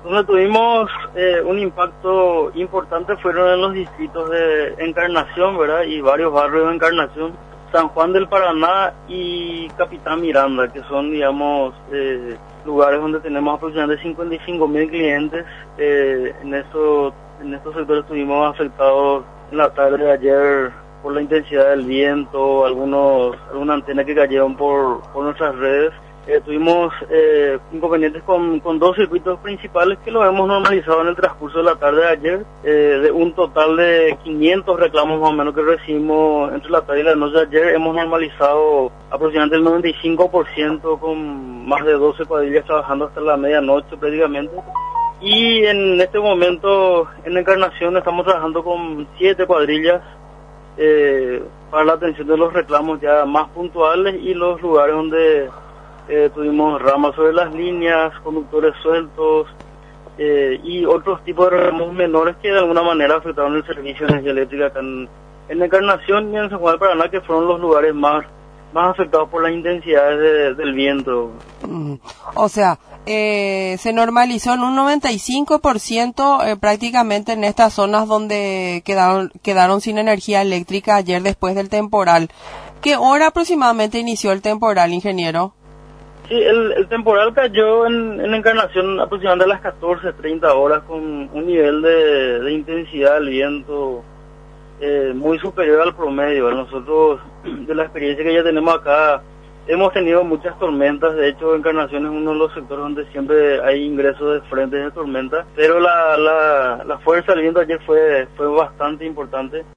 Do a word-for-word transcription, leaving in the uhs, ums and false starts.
Donde tuvimos eh, un impacto importante fueron en los distritos de Encarnación, ¿verdad? Y varios barrios de Encarnación, San Juan del Paraná y Capitán Miranda, que son, digamos, eh, lugares donde tenemos aproximadamente cincuenta y cinco mil clientes. Eh, en, eso, en estos sectores estuvimos afectados en la tarde de ayer por la intensidad del viento, algunos algunas antenas que cayeron por, por nuestras redes. Eh, tuvimos eh, inconvenientes con, con dos circuitos principales que lo hemos normalizado en el transcurso de la tarde de ayer. Eh, de un total de quinientos reclamos más o menos que recibimos entre la tarde y la noche de ayer, hemos normalizado aproximadamente el noventa y cinco por ciento con más de doce cuadrillas trabajando hasta la medianoche prácticamente. Y en este momento en Encarnación estamos trabajando con siete cuadrillas eh, para la atención de los reclamos ya más puntuales y los lugares donde Eh, tuvimos ramas sobre las líneas, conductores sueltos eh, y otros tipos de reclamos menores que de alguna manera afectaron el servicio de energía eléctrica acá en, en Encarnación y en San Juan del Paraná, que fueron los lugares más más afectados por las intensidades de, del viento. Mm. O sea, eh, se normalizó en un noventa y cinco por ciento eh, prácticamente en estas zonas donde quedaron quedaron sin energía eléctrica ayer después del temporal. ¿Qué hora aproximadamente inició el temporal, ingeniero? Sí, el, el temporal cayó en, en Encarnación aproximadamente a las catorce, treinta horas con un nivel de, de intensidad del viento eh, muy superior al promedio. Nosotros, de la experiencia que ya tenemos acá, hemos tenido muchas tormentas. De hecho, Encarnación es uno de los sectores donde siempre hay ingresos de frentes de tormenta, pero la, la, la fuerza del viento ayer fue, fue bastante importante.